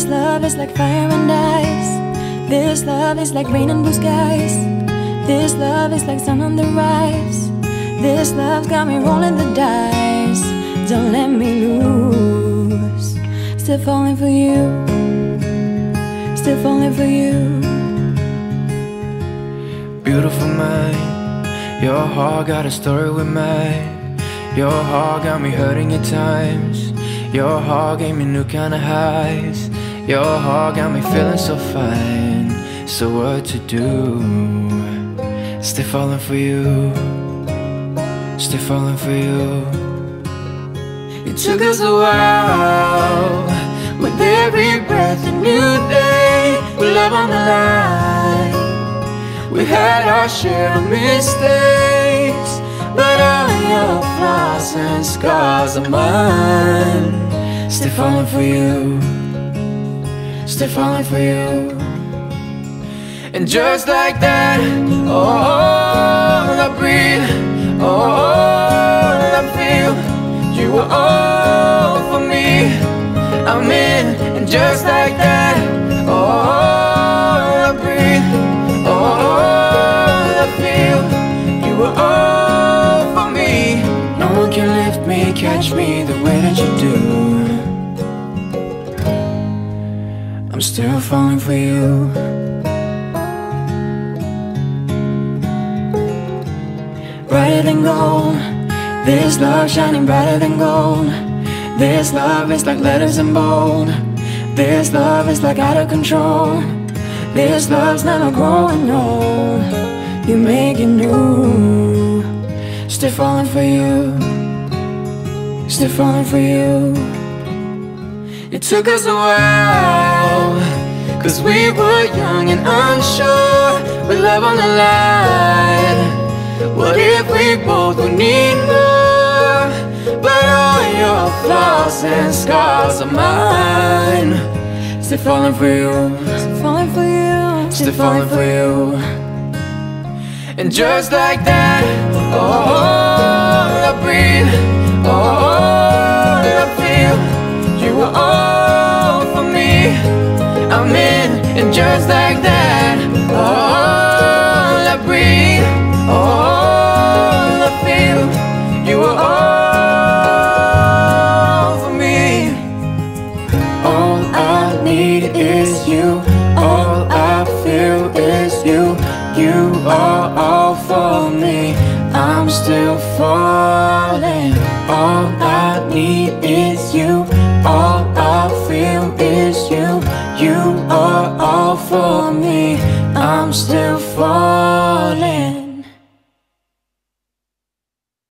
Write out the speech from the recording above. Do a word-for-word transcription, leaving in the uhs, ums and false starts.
love is like fire and ice. This love is like rain and blue skies. This love is like sun on the rise. This love's got me rolling the dice. Don't let me lose. Still falling for you. Still falling for you. Beautiful mind, your heart got a story with mine. Your heart got me hurting at times. Your heart gave me new kind of highs. Your heart got me feeling so fine. So what to do? Still falling for you. Still falling for you. It took us a while. With every breath a new day, with love on the line. We had our share of mistakes, but all your flaws and scars are mine. Still falling for you. Still falling for you. And just like that, all I breathe, all I feel, you were all for me. I'm in, and just like that, all I breathe, all I feel, you were all for me. No one can lift me, catch me the way that you do. I'm still falling for you. Brighter than gold, this love shining brighter than gold. This love is like letters in bold. This love is like out of control. This love's never growing old. You make it new. Still falling for you. Still falling for you. It took us a while, cause we were young and unsure, with love on the line. What if we both would need more? But all your flaws and scars are mine. Still falling for you. Still falling for you. Still falling for you. And just like that, all I breathe, all I feel, you were all for me. I'm in, and just like that, all I breathe, all I feel, you were all for me. All I need is you. All I feel is you. You are all for me. I'm still falling. All I need is you. All I feel is you. You are all for me. I'm still falling.